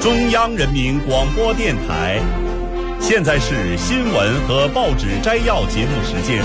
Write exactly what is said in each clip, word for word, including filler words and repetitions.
中央人民广播电台。现在是新闻和报纸摘要节目时间。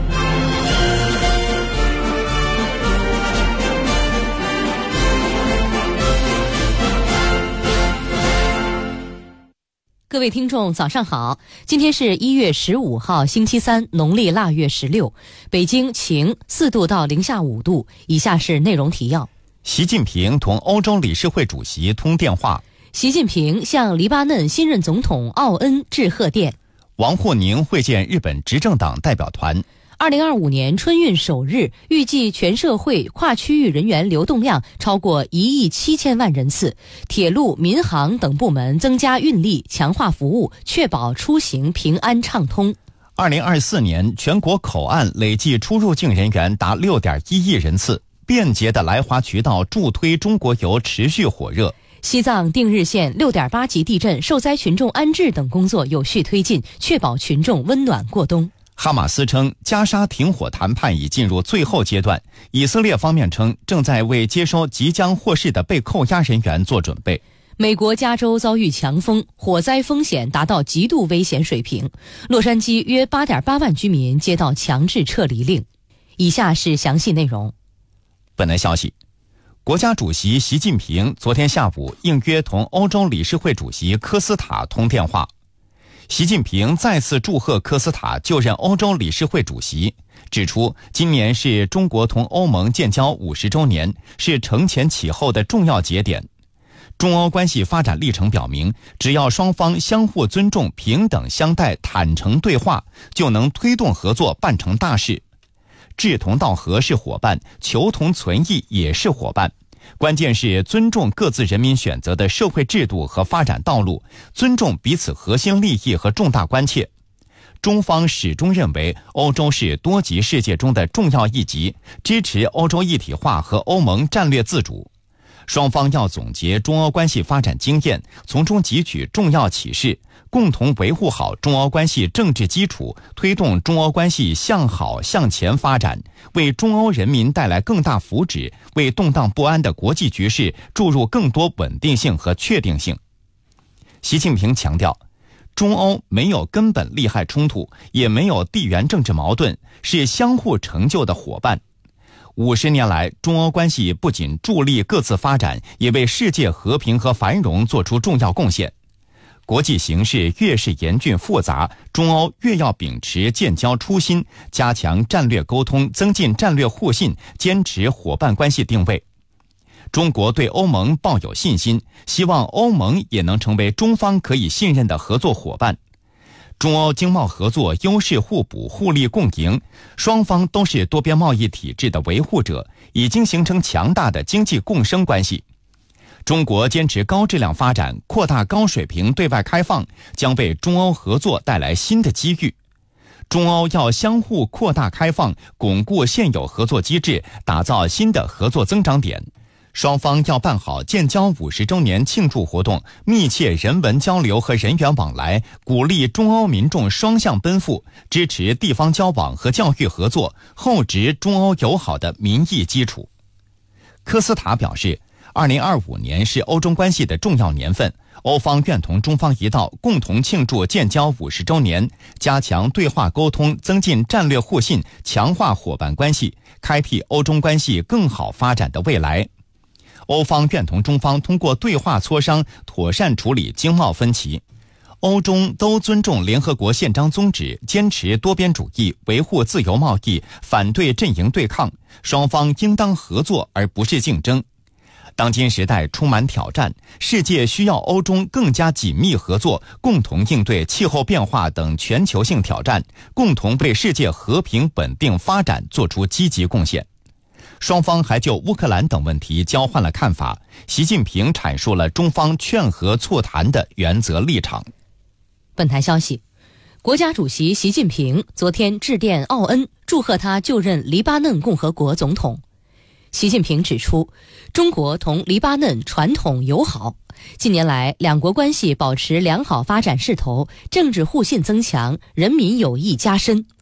各位听众早上好，今天是一月十五号星期三，农历腊月十六，北京晴，四度到零下五度。以下是内容提要。 习近平同欧洲理事会主席通电话。 习近平向黎巴嫩新任总统奥恩致贺电。 王沪宁会见日本执政党代表团。 二零二五年春运首日，预计全社会跨区域人员流动量超过一亿七千万人次，铁路、民航等部门增加运力，强化服务，确保出行平安畅通。 二零二四年全国口岸累计出入境人员达六点一亿人次，便捷的来华渠道助推中国游持续火热。 西藏定日县六点八级地震受灾群众安置等工作有序推进，确保群众温暖过冬。 哈马斯称加沙停火谈判已进入最后阶段，以色列方面称正在为接收即将获释的被扣押人员做准备。 美国加州遭遇强风，火灾风险达到极度危险水平，洛杉矶约 八点八万居民接到强制撤离令。以下是详细内容。 本台消息，国家主席习近平昨天下午应约同欧洲理事会主席科斯塔通电话。习近平再次祝贺科斯塔就任欧洲理事会主席，指出今年是中国同欧盟建交五十周年，是承前启后的重要节点。中欧关系发展历程表明，只要双方相互尊重、平等相待、坦诚对话，就能推动合作办成大事。志同道合是伙伴，求同存异也是伙伴。关键是尊重各自人民选择的社会制度和发展道路，尊重彼此核心利益和重大关切。中方始终认为欧洲是多极世界中的重要一极，支持欧洲一体化和欧盟战略自主。双方要总结中欧关系发展经验，从中汲取重要启示，共同维护好中欧关系政治基础，推动中欧关系向好向前发展，为中欧人民带来更大福祉，为动荡不安的国际局势注入更多稳定性和确定性。习近平强调，中欧没有根本利害冲突，也没有地缘政治矛盾，是相互成就的伙伴。五十年来，中欧关系不仅助力各自发展，也为世界和平和繁荣做出重要贡献。国际形势越是严峻复杂，中欧越要秉持建交初心，加强战略沟通，增进战略互信，坚持伙伴关系定位。中国对欧盟抱有信心，希望欧盟也能成为中方可以信任的合作伙伴。中欧经贸合作优势互补、互利共赢，双方都是多边贸易体制的维护者，已经形成强大的经济共生关系。中国坚持高质量发展，扩大高水平对外开放，将为中欧合作带来新的机遇。中欧要相互扩大开放，巩固现有合作机制，打造新的合作增长点。双方要办好建交五十周年庆祝活动，密切人文交流和人员往来，鼓励中欧民众双向奔赴，支持地方交往和教育合作，厚植中欧友好的民意基础。科斯塔表示，二零二五年是欧中关系的重要年份，欧方愿同中方一道，共同庆祝建交五十周年，加强对话沟通，增进战略互信，强化伙伴关系，开辟欧中关系更好发展的未来。欧方愿同中方通过对话磋商，妥善处理经贸分歧。欧中都尊重联合国宪章宗旨，坚持多边主义，维护自由贸易，反对阵营对抗，双方应当合作而不是竞争。当今时代充满挑战，世界需要欧中更加紧密合作，共同应对气候变化等全球性挑战，共同为世界和平稳定发展做出积极贡献。双方还就乌克兰等问题交换了看法，习近平阐述了中方劝和促谈的原则立场。 本台消息，国家主席习近平昨天致电奥恩，祝贺他就任黎巴嫩共和国总统。习近平指出，中国同黎巴嫩传统友好，近年来两国关系保持良好发展势头，政治互信增强，人民友谊加深。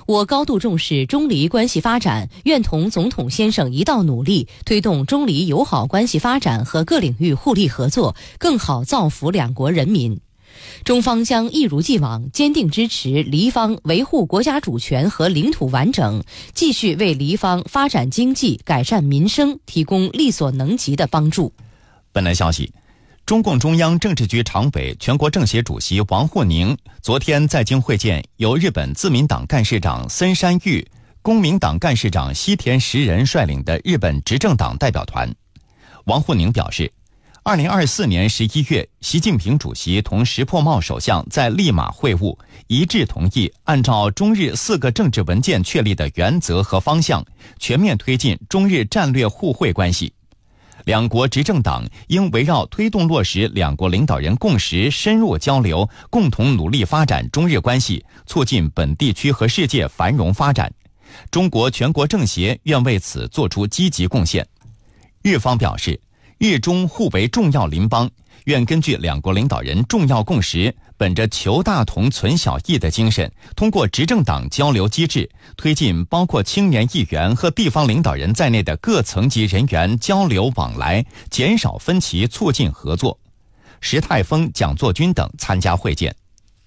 我高度重视中黎关系发展，愿同总统先生一道努力，推动中黎友好关系发展和各领域互利合作，更好造福两国人民。中方将一如既往坚定支持黎方维护国家主权和领土完整，继续为黎方发展经济、改善民生提供力所能及的帮助。 本台消息，中共中央政治局常委、全国政协主席王沪宁昨天在京会见由日本自民党干事长森山裕、公民党干事长西田实人率领的日本执政党代表团。王沪宁表示，二零二四年十一月，习近平主席同石破茂首相在利马会晤，一致同意按照中日四个政治文件确立的原则和方向，全面推进中日战略互惠关系。两国执政党应围绕推动落实两国领导人共识深入交流，共同努力发展中日关系，促进本地区和世界繁荣发展。中国全国政协愿为此做出积极贡献。日方表示，日中互为重要邻邦，愿根据两国领导人重要共识，本着求大同存小异的精神，通过执政党交流机制，推进包括青年议员和地方领导人在内的各层级人员交流往来，减少分歧，促进合作。石泰峰、蒋作军等参加会见。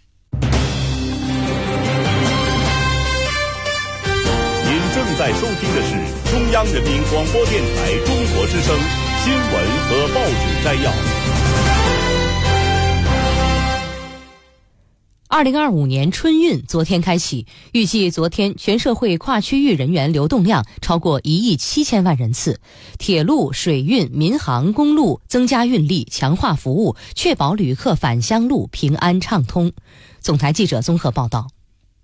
您正在收听的是中央人民广播电台中国之声新闻和报纸摘要。 二零二五年春运昨天开启，预计昨天全社会跨区域人员流动量超过一亿七千万人次。铁路、水运、民航、公路增加运力，强化服务，确保旅客返乡路平安畅通。总台记者综合报道。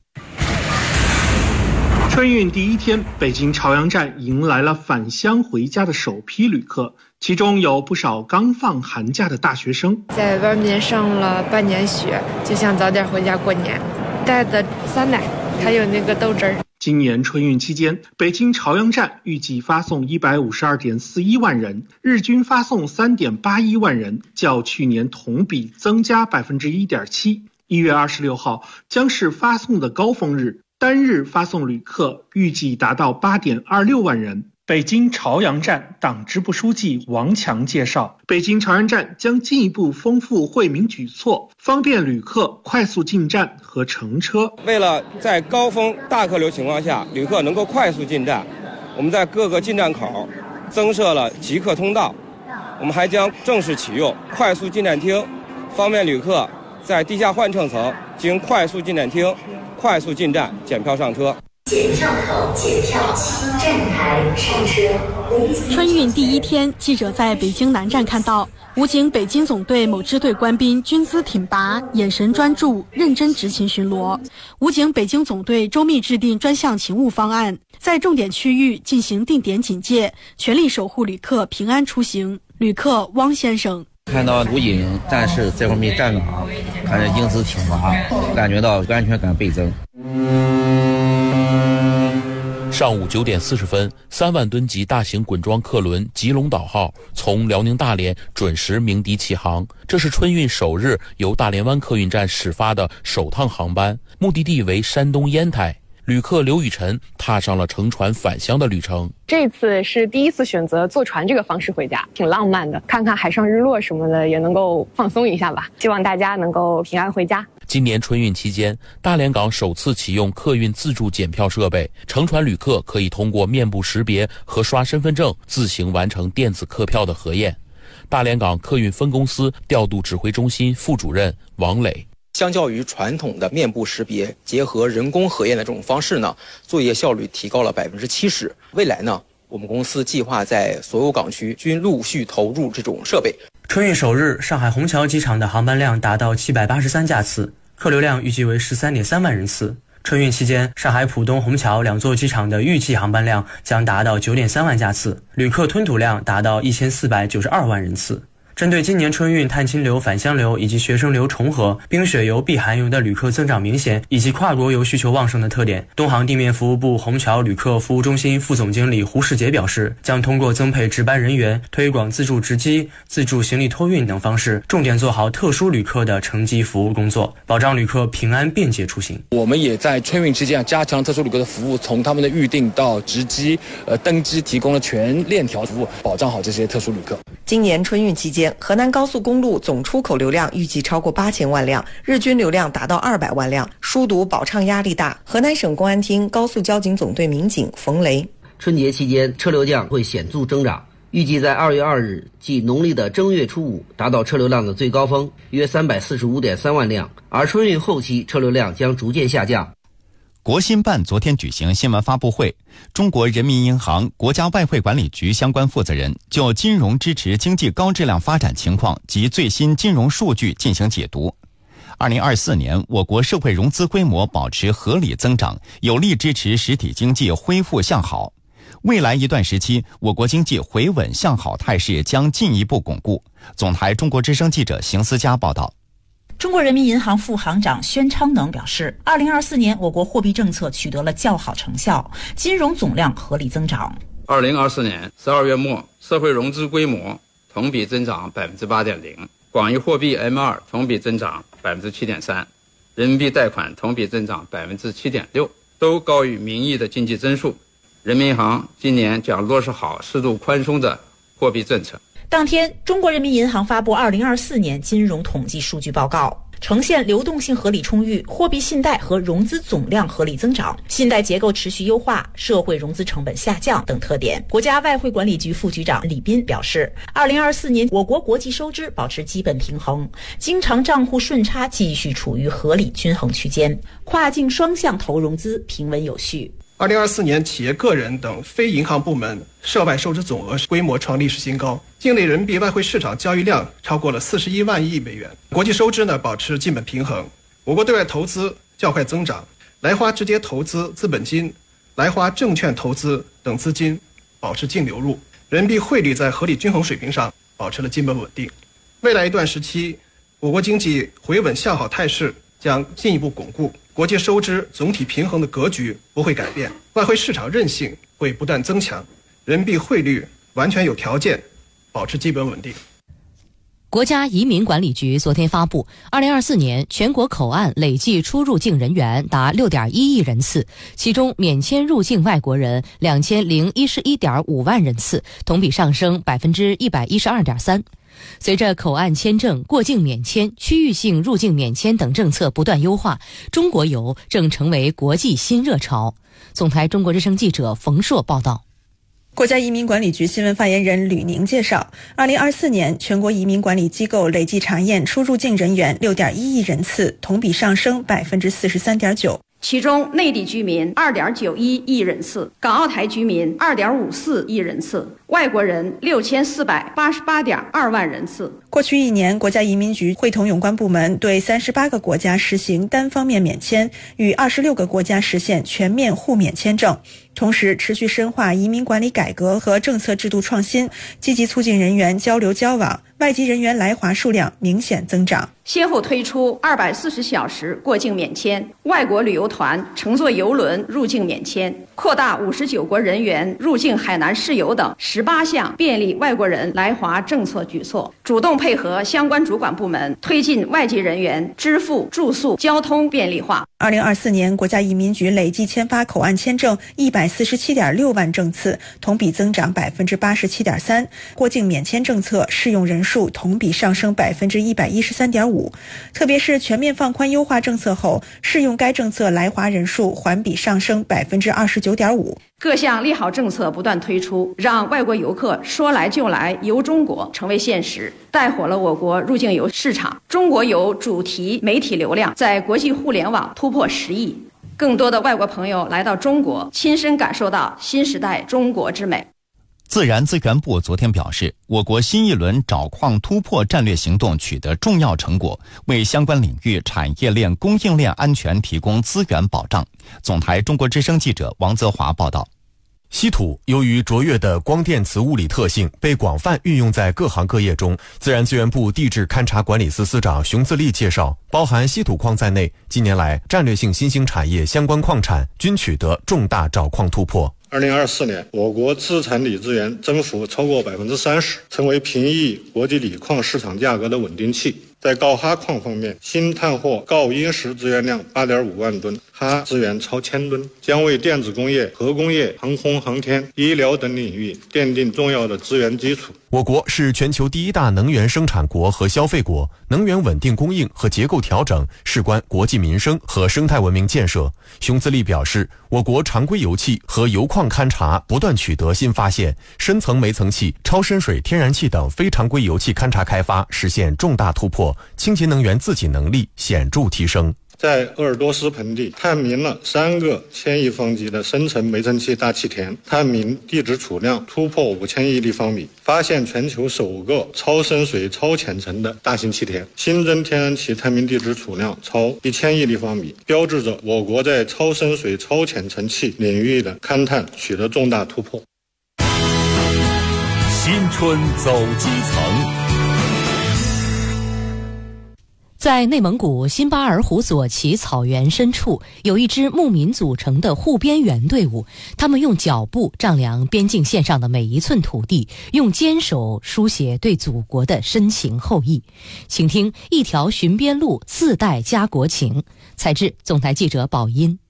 春运第一天，北京朝阳站迎来了返乡回家的首批旅客，其中有不少刚放寒假的大学生。 在外面上了半年学，就想早点回家过年，带的酸奶还有那个豆汁儿。 今年春运期间，北京朝阳站预计发送一百五十二点四一万人，日均发送三点八一万人，较去年同比增加百分之一点七。一月二十六号将是发送的高峰日。单日发送旅客预计达到 八点二六万人。北京朝阳站党支部书记王强介绍，北京朝阳站将进一步丰富惠民举措，方便旅客快速进站和乘车。 为了在高峰大客流情况下，旅客能够快速进站，我们在各个进站口增设了即客通道。我们还将正式启用快速进站厅，方便旅客在地下换乘层经快速进站厅快速进站检票上车。 检票口检票七站台上车。 春运第一天，记者在北京南站看到武警北京总队某支队官兵军姿挺拔，眼神专注，认真执勤巡逻。武警北京总队周密制定专项勤务方案，在重点区域进行定点警戒，全力守护旅客平安出行。旅客汪先生看到武警战士这方面站岗，看着英姿挺拔，感觉到安全感倍增。 上午九点四十分，三万吨级大型滚装客轮吉隆岛号从辽宁大连准时鸣笛起航。这是春运首日由大连湾客运站始发的首趟航班，目的地为山东烟台。旅客刘雨辰踏上了乘船返乡的旅程。 这次是第一次选择坐船这个方式回家，挺浪漫的，看看海上日落什么的，也能够放松一下吧。希望大家能够平安回家。 今年春运期间，大连港首次启用客运自助检票设备，乘船旅客可以通过面部识别和刷身份证自行完成电子客票的核验。大连港客运分公司调度指挥中心副主任王磊， 相较于传统的面部识别结合人工核验的这种方式呢，作业效率提高了百分之七十。未来呢，我们公司计划在所有港区均陆续投入这种设备。 春运首日，上海虹桥机场的航班量达到七百八十三架次，客流量预计为 十三点三万人次。春运期间，上海浦东虹桥两座机场的预计航班量将达到 九点三万架次，旅客吞吐量达到一千四百九十二万人次。 针对今年春运探亲流、返乡流以及学生流重合、冰雪游、避寒游的旅客增长明显，以及跨国游需求旺盛的特点，东航地面服务部虹桥旅客服务中心副总经理胡世杰表示，将通过增配值班人员、推广自助值机、自助行李托运等方式，重点做好特殊旅客的乘机服务工作，保障旅客平安便捷出行。 我们也在春运期间加强特殊旅客的服务，从他们的预订到值机、呃登机，提供了全链条服务，保障好这些特殊旅客。 今年春运期间，河南高速公路总出口流量预计超过八千万辆，日均流量达到二百万辆，疏堵保畅压力大。河南省公安厅高速交警总队民警冯雷： 春节期间车流量会显著增长，预计在二月二日即农历的正月初五达到车流量的最高峰，约三百四十五点三万辆，而春运后期车流量将逐渐下降。 国新办昨天举行新闻发布会，中国人民银行、国家外汇管理局相关负责人就金融支持经济高质量发展情况及最新金融数据进行解读。二零二四年，我国社会融资规模保持合理增长，有力支持实体经济恢复向好。未来一段时期，我国经济回稳向好态势将进一步巩固。总台中国之声记者邢思佳报道。 中国人民银行副行长宣昌能表示，二零二四年我国货币政策取得了较好成效，金融总量合理增长。 二零二四年十二月末，社会融资规模同比增长百分之八点零，广义货币 M 二 同比增长百分之七点三，人民币贷款同比增长百分之七点六，都高于名义的经济增速。人民银行今年将落实好适度宽松的货币政策。 当天，中国人民银行发布二零二四年金融统计数据报告，呈现流动性合理充裕、货币信贷和融资总量合理增长、信贷结构持续优化、社会融资成本下降等特点。国家外汇管理局副局长李斌表示，二零二四年我国国际收支保持基本平衡，经常账户顺差继续处于合理均衡区间，跨境双向投融资平稳有序。 二零二四年，企业、个人等非银行部门涉外收支总额规模创历史新高，境内人民币外汇市场交易量超过了四十一万亿美元，国际收支呢保持基本平衡。我国对外投资较快增长，来华直接投资资本金、来华证券投资等资金保持净流入，人民币汇率在合理均衡水平上保持了基本稳定。未来一段时期，我国经济回稳向好态势将进一步巩固，国际收支总体平衡的格局不会改变，外汇市场韧性会不断增强，人民币汇率完全有条件保持基本稳定。 国家移民管理局昨天发布，二零二四年全国口岸累计出入境人员达 六点一亿人次，其中免签入境外国人 两千零一十一点五万人次，同比上升 百分之一百一十二点三。随着口岸签证、过境免签、区域性入境免签等政策不断优化，中国游正成为国际新热潮。总台中国之声记者冯硕报道。 国家移民管理局新闻发言人吕宁介绍，二零二四年全国移民管理机构累计查验出入境人员 六点一亿人次，同比上升 百分之四十三点九。 其中内地居民 二点九一亿人次，港澳台居民 二点五四亿人次，外国人 六千四百八十八点二万人次。 过去一年，国家移民局会同有关部门对三十八个国家实行单方面免签，与二十六个国家实现全面互免签证。同时，持续深化移民管理改革和政策制度创新，积极促进人员交流交往，外籍人员来华数量明显增长。 先后推出二百四十小时过境免签、外国旅游团乘坐邮轮入境免签、扩大五十九国人员入境海南试游等十八项便利外国人来华政策举措，主动配合相关主管部门，推进外籍人员支付、住宿、交通便利化。 二零二四年，国家移民局累计签发口岸签证一百四十七点六万证次，同比增长 百分之八十七点三， 过境免签政策适用人数同比上升 百分之一百一十三点五， 特别是全面放宽优化政策后，适用该政策来华人数环比上升 百分之二十九点五。 各项利好政策不断推出，让外国游客说来就来游中国成为现实，带火了我国入境游市场。中国游主题媒体流量在国际互联网突破十亿，更多的外国朋友来到中国，亲身感受到新时代中国之美。 自然资源部昨天表示，我国新一轮找矿突破战略行动取得重要成果，为相关领域产业链、供应链安全提供资源保障。总台中国之声记者王泽华报道。 稀土由于卓越的光电磁物理特性，被广泛运用在各行各业中。自然资源部地质勘察管理司司长熊自立介绍，包含稀土矿在内，近年来战略性新兴产业相关矿产均取得重大找矿突破。 二零二四年，我国自产锂资源增幅超过百分之三十，成为平抑国际锂矿市场价格的稳定器。在高哈矿方面，新探获锆殷石资源量 八点五万吨，哈资源超千吨，将为电子工业、核工业、航空航天、医疗等领域奠定重要的资源基础。 我国是全球第一大能源生产国和消费国，能源稳定供应和结构调整事关国计民生和生态文明建设。熊自立表示，我国常规油气和油矿勘察不断取得新发现，深层煤层气、超深水天然气等非常规油气勘察开发实现重大突破，清洁能源自给能力显著提升。 在鄂尔多斯盆地探明了三个千亿方级的深层煤层气大气田，探明地质储量突破五千亿立方米，发现全球首个超深水超浅层的大型气田，新增天然气探明地质储量超一千亿立方米，标志着我国在超深水超浅层气领域的勘探取得重大突破。 新春走基层。 在内蒙古新巴尔虎左旗草原深处，有一支牧民组成的护边员队伍，他们用脚步丈量边境线上的每一寸土地，用坚守书写对祖国的深情厚谊。请听一条巡边路，四代家国情。采制总台记者宝音。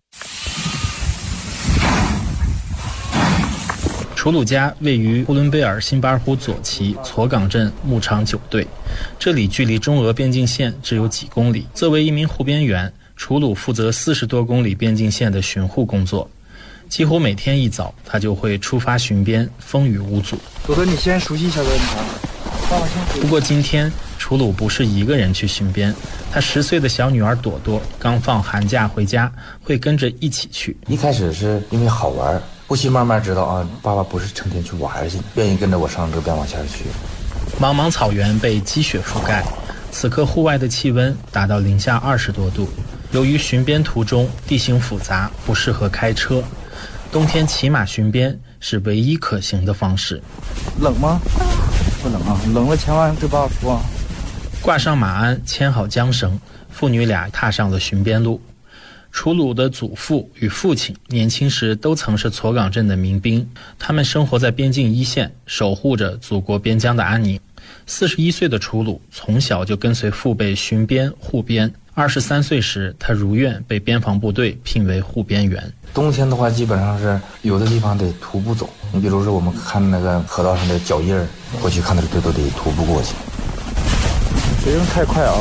楚鲁家位于呼伦贝尔新巴尔虎左旗措岗镇牧场九队，这里距离中俄边境线只有几公里。作为一名护边员，楚鲁负责四十多公里边境线的巡护工作。几乎每天一早，他就会出发巡边，风雨无阻。 朵朵，你先熟悉一下这个地方。 不过今天，楚鲁不是一个人去巡边，他十岁的小女儿朵朵刚放寒假回家，会跟着一起去。 一开始是因为好玩，后期慢慢知道啊，爸爸不是成天去玩去，愿意跟着我上这边往下去。 茫茫草原被积雪覆盖，此刻户外的气温达到零下二十多度。由于巡边途中地形复杂，不适合开车，冬天骑马巡边是唯一可行的方式。 冷吗？不冷啊，冷了千万对爸爸说。 挂上马鞍，牵好缰绳，父女俩踏上了巡边路。楚鲁的祖父与父亲年轻时都曾是措岗镇的民兵，他们生活在边境一线，守护着祖国边疆的安宁。四十一岁的楚鲁从小就跟随父辈巡边护边，二十三岁时他如愿被边防部队聘为护边员。 冬天的话基本上是有的地方得徒步走，你比如说我们看那个河道上的脚印儿，过去看的这都得徒步过去。 别人太快啊！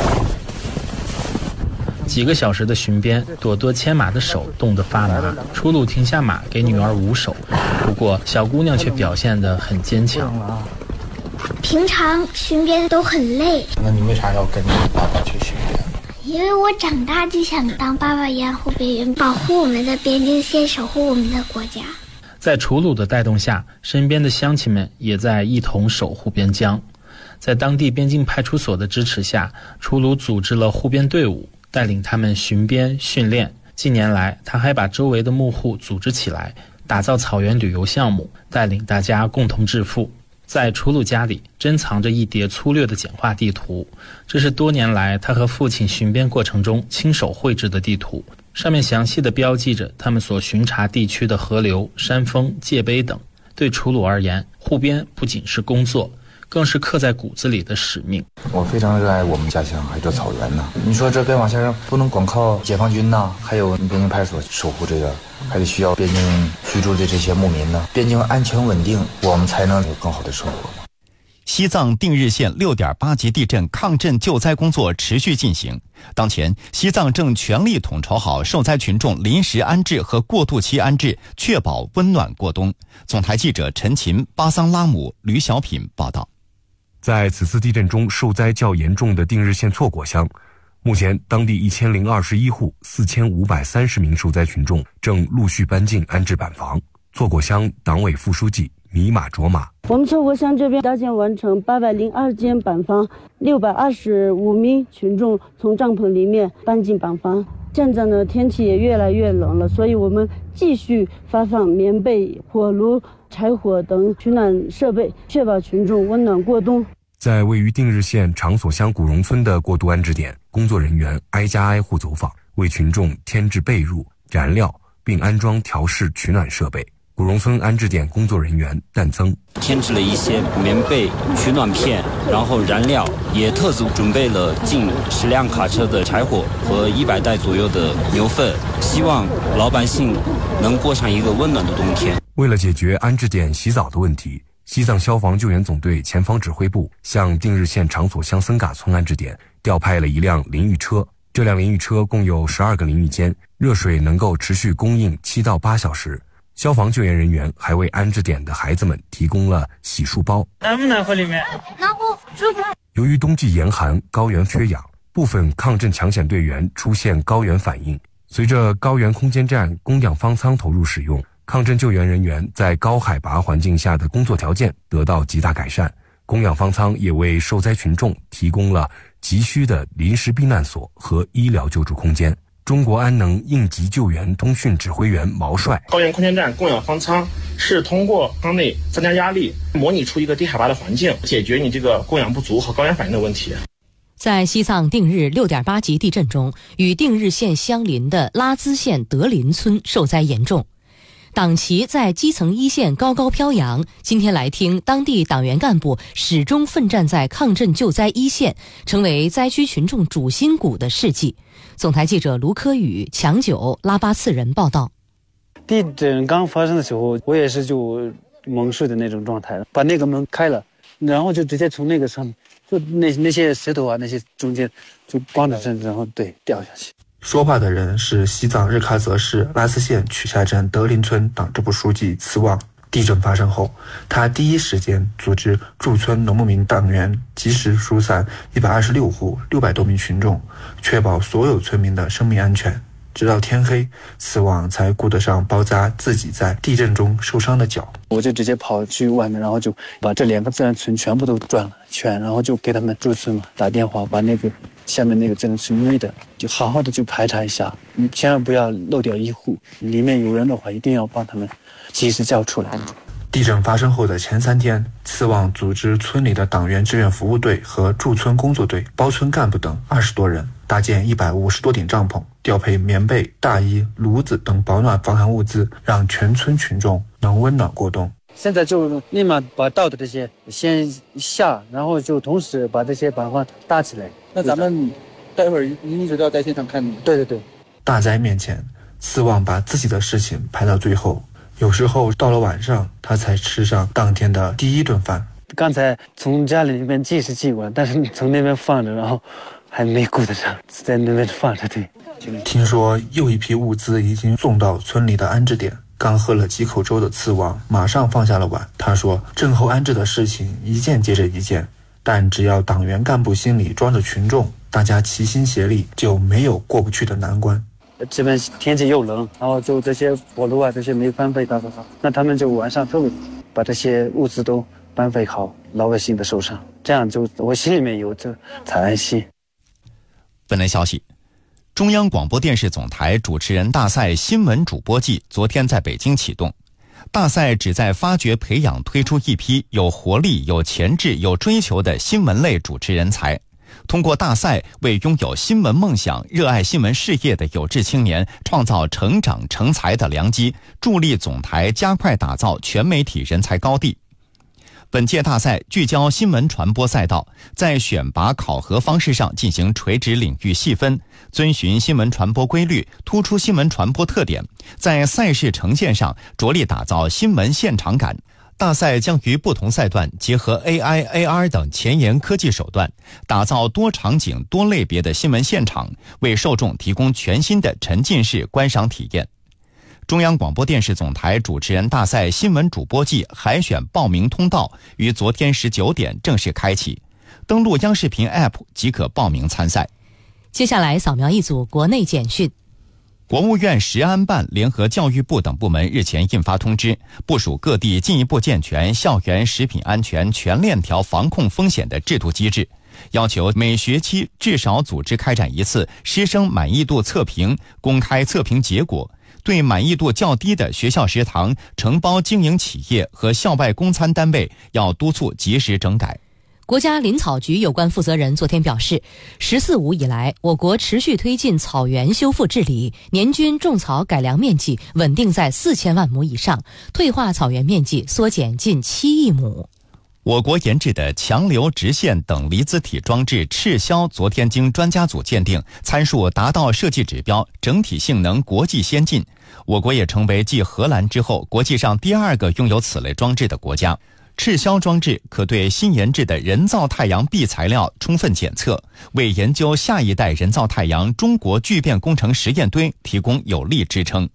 几个小时的巡边，朵朵牵马的手冻得发麻。楚鲁停下马给女儿捂手，不过小姑娘却表现得很坚强。 平常巡边都很累。 那你为啥要跟着爸爸去巡边？ 因为我长大就想当爸爸一样护边员，保护我们的边境线，守护我们的国家。 在楚鲁的带动下，身边的乡亲们也在一同守护边疆。在当地边境派出所的支持下，楚鲁组织了护边队伍，带领他们巡边训练。近年来，他还把周围的牧户组织起来，打造草原旅游项目，带领大家共同致富。在楚鲁家里珍藏着一叠粗略的简化地图，这是多年来他和父亲巡边过程中亲手绘制的地图，上面详细地标记着他们所巡查地区的河流、山峰、界碑等。对楚鲁而言，护边不仅是工作，更是刻在骨子里的使命。 我非常热爱我们家乡，还有这草原呢。你说这边往下不能光靠解放军呐，还有边境派出所守护这个，还得需要边境居住的这些牧民呢。边境安全稳定，我们才能有更好的生活。 西藏定日县六点八级地震抗震救灾工作持续进行。当前，西藏正全力统筹好受灾群众临时安置和过渡期安置，确保温暖过冬。总台记者陈琴、巴桑拉姆、吕小品报道。 在此次地震中受灾较严重的定日县措果乡，目前当地一千零二十一户、四千五百三十名受灾群众正陆续搬进安置板房。措果乡党委副书记米马卓玛： 我们措果乡这边搭建完成八百零二间板房，六百二十五名群众从帐篷里面搬进板房。 现在呢，天气也越来越冷了，所以我们继续发放棉被、火炉、柴火等取暖设备，确保群众温暖过冬。 在位于定日县长所乡古榕村的过渡安置点，工作人员挨家挨户走访，为群众添置被褥、燃料，并安装调试取暖设备。古榕村安置点工作人员诞增添置了一些棉被、取暖片，然后燃料，也特殊准备了近十辆卡车的柴火和一百袋左右的牛粪，希望老百姓能过上一个温暖的冬天。 为了解决安置点洗澡的问题，西藏消防救援总队前方指挥部向定日县长所乡森嘎村安置点调派了一辆淋浴车，这辆淋浴车共有十二个淋浴间，热水能够持续供应七到八小时。消防救援人员还为安置点的孩子们提供了洗漱包。 暖不暖和里面？暖和，舒服。 由于冬季严寒，高原缺氧，部分抗震抢险队员出现高原反应。随着高原空间站供氧方舱投入使用，抗震救援人员在高海拔环境下的工作条件得到极大改善。供氧方舱也为受灾群众提供了急需的临时避难所和医疗救助空间。中国安能应急救援通讯指挥员毛帅， 高原空间站供氧方舱是通过舱内增加压力，模拟出一个低海拔的环境，解决你这个供氧不足和高原反应的问题。 在西藏定日 六点八 级地震中，与定日县相邻的拉孜县德林村受灾严重，党旗在基层一线高高飘扬。今天来听当地党员干部始终奋战在抗震救灾一线，成为灾区群众主心骨的事迹。总台记者卢科宇、强九、拉巴次人报道。 地震刚发生的时候，我也是就蒙睡的那种状态，把那个门开了，然后就直接从那个上面，就那那些石头啊，那些中间就光着身，然后对掉下去。 说话的人是西藏日喀则市拉孜县曲下镇德林村党支部书记次旺。地震发生后，他第一时间组织驻村农牧民党员及时疏散一百二十六户六百多名群众，确保所有村民的生命安全。直到天黑，次旺才顾得上包扎自己在地震中受伤的脚。 我就直接跑去外面，然后就把这两个自然村全部都转了圈，然后就给他们驻村嘛打电话，把那个下面那个自然村内的就好好的就排查一下，你千万不要漏掉一户，里面有人的话一定要帮他们及时叫出来。 地震发生后的前三天，次旺组织村里的党员志愿服务队和驻村工作队、包村干部等二十多人，搭建一百五十多顶帐篷，调配棉被、大衣、炉子等保暖防寒物资，让全村群众能温暖过冬。 现在就立马把到的这些先下，然后就同时把这些板房搭起来。 那咱们待会儿一直都要在现场看你。 对对对。 大灾面前，次旺把自己的事情排到最后。有时候到了晚上，他才吃上当天的第一顿饭。 刚才从家里面寄是寄过来，但是从那边放着，然后还没顾得上，在那边放着。对。 听说又一批物资已经送到村里的安置点，刚喝了几口粥的次旺马上放下了碗。他说，震后安置的事情一件接着一件，但只要党员干部心里装着群众，大家齐心协力，就没有过不去的难关。 这边天气又冷，然后就这些火炉啊，这些没搬废打扫好，那他们就晚上特别把这些物资都搬废好，老百姓的手上，这样就我心里面有这才安心。 本台消息，中央广播电视总台主持人大赛新闻主播季昨天在北京启动。大赛旨在发掘培养推出一批有活力、有潜质、有追求的新闻类主持人才。通过大赛，为拥有新闻梦想、热爱新闻事业的有志青年创造成长成才的良机，助力总台加快打造全媒体人才高地。本届大赛聚焦新闻传播赛道，在选拔考核方式上进行垂直领域细分，遵循新闻传播规律，突出新闻传播特点，在赛事呈现上着力打造新闻现场感。大赛将于不同赛段结合 A I、A R 等前沿科技手段，打造多场景、多类别的新闻现场，为受众提供全新的沉浸式观赏体验。中央广播电视总台主持人大赛新闻主播季海选报名通道于昨天十九点正式开启，登录央视频 App 即可报名参赛。 接下来扫描一组国内简讯。 国务院食安办联合教育部等部门日前印发通知，部署各地进一步健全校园食品安全全链条防控风险的制度机制， 要求每学期至少组织开展一次师生满意度测评，公开测评结果。对满意度较低的学校食堂、承包经营企业和校外供餐单位，要督促及时整改。 国家林草局有关负责人昨天表示，十四五以来，我国持续推进草原修复治理，年均种草改良面积稳定在四千万亩以上，退化草原面积缩减近七亿亩。 我国研制的强流直线等离子体装置赤霄昨天经专家组鉴定，参数达到设计指标，整体性能国际先进。我国也成为继荷兰之后国际上第二个拥有此类装置的国家。赤霄装置可对新研制的人造太阳壁材料充分检测，为研究下一代人造太阳中国聚变工程实验堆提供有力支撑。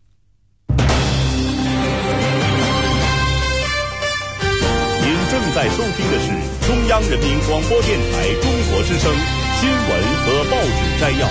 正在收听的是中央人民广播电台中国之声新闻和报纸摘要。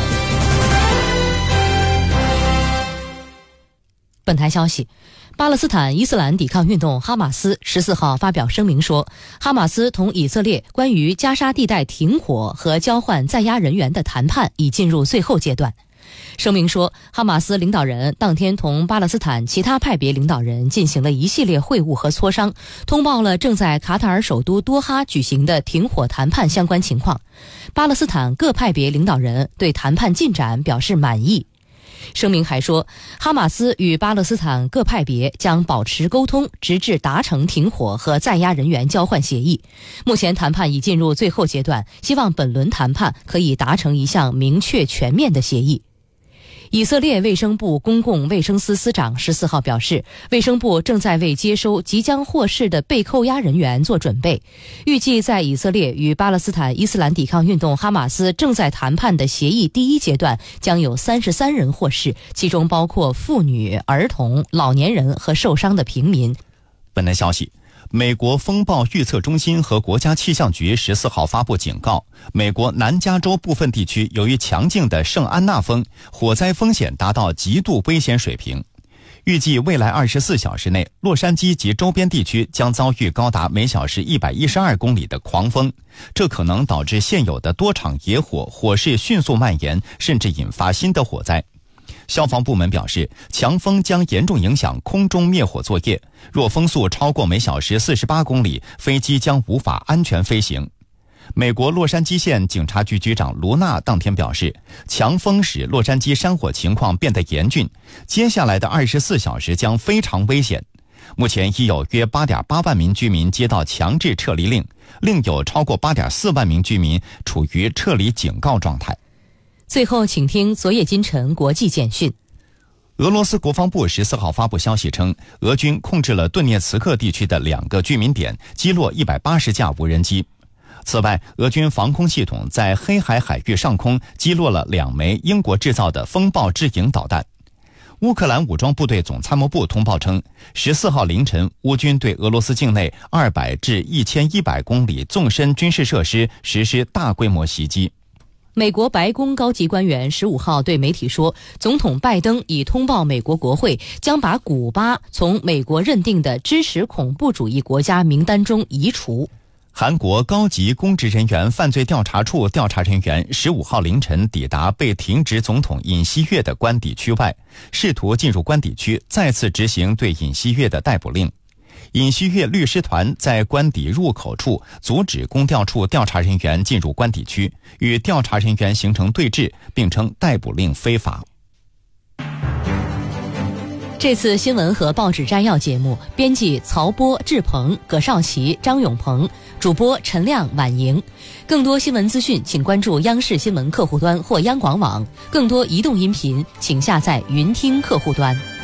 本台消息，巴勒斯坦伊斯兰抵抗运动哈马斯十四号发表声明说，哈马斯同以色列关于加沙地带停火和交换在押人员的谈判已进入最后阶段。声明说，哈马斯领导人当天同巴勒斯坦其他派别领导人进行了一系列会晤和磋商，通报了正在卡塔尔首都多哈举行的停火谈判相关情况。巴勒斯坦各派别领导人对谈判进展表示满意。声明还说，哈马斯与巴勒斯坦各派别将保持沟通，直至达成停火和在押人员交换协议。目前谈判已进入最后阶段，希望本轮谈判可以达成一项明确全面的协议。以色列卫生部公共卫生司司长十四号表示，卫生部正在为接收即将获释的被扣押人员做准备，预计在以色列与巴勒斯坦伊斯兰抵抗运动哈马斯正在谈判的协议第一阶段将有三十三人获释，其中包括妇女、儿童、老年人和受伤的平民。 本台消息，美国风暴预测中心和国家气象局十四号发布警告，美国南加州部分地区由于强劲的圣安娜风，火灾风险达到极度危险水平。预计未来二十四小时内，洛杉矶及周边地区将遭遇高达每小时一百一十二公里的狂风，这可能导致现有的多场野火火势迅速蔓延，甚至引发新的火灾。消防部门表示，强风将严重影响空中灭火作业，若风速超过每小时四十八公里，飞机将无法安全飞行。美国洛杉矶县警察局局长卢纳当天表示，强风使洛杉矶山火情况变得严峻，接下来的二十四小时将非常危险。目前已有约 八点八万名居民接到强制撤离令，另有超过 八点四万名居民处于撤离警告状态。 最后，请听昨夜今晨国际简讯。 俄罗斯国防部十四号发布消息称，俄军控制了顿涅茨克地区的两个居民点，击落一百八十架无人机。此外，俄军防空系统在黑海海域上空击落了两枚英国制造的风暴之影导弹。乌克兰武装部队总参谋部通报称，十四号凌晨，乌军对俄罗斯境内二百至一千一百公里纵深军事设施实施大规模袭击。 美国白宫高级官员十五号对媒体说，总统拜登已通报美国国会，将把古巴从美国认定的支持恐怖主义国家名单中移除。 韩国高级公职人员犯罪调查处调查人员十五号凌晨抵达被停职总统尹锡悦的官邸区外，试图进入官邸区再次执行对尹锡悦的逮捕令。尹锡悦律师团在官邸入口处阻止公调处调查人员进入官邸区，与调查人员形成对峙，并称逮捕令非法。 这次新闻和报纸摘要节目，编辑曹波、志鹏、葛少奇、张永鹏，主播陈亮、婉莹。更多新闻资讯，请关注央视新闻客户端或央广网。更多移动音频，请下载云听客户端。